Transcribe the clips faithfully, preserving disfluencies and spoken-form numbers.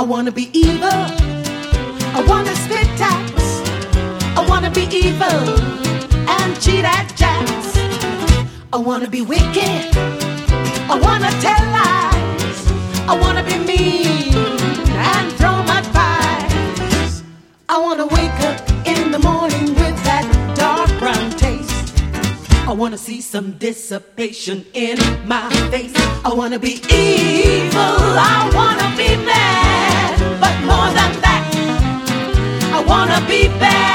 I wanna be evil. I wanna spit tax. I wanna be evil and cheat at jacks. I wanna be wicked. I wanna tell lies. I wanna be mean and throw mud pies. I wanna wake up in the morning with that dark brown taste. I wanna see some dissipation in my face. I wanna be evil. I wanna be mad. But more than that, I wanna be bad.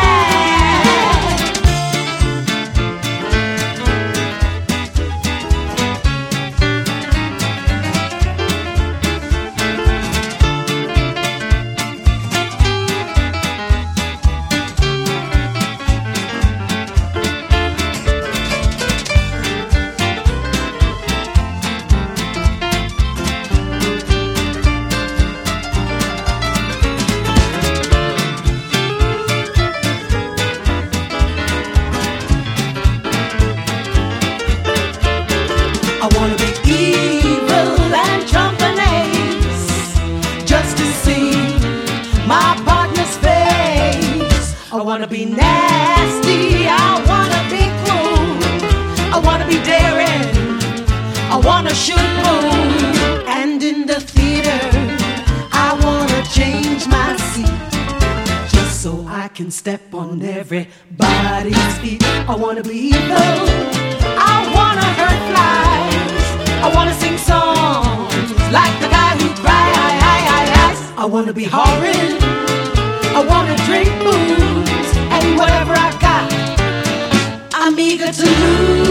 I wanna be evil and trump an ace, just to see my partner's face. I wanna be nasty, I wanna be cruel, I wanna be daring, I wanna shoot boom. And in the theater, I wanna change my seat, just so I can step on everybody's feet. I wanna be evil, I wanna hurt flies, I wanna sing songs like the guy who cries. I wanna be horrid, I wanna drink booze, and whatever I got, I'm eager to lose.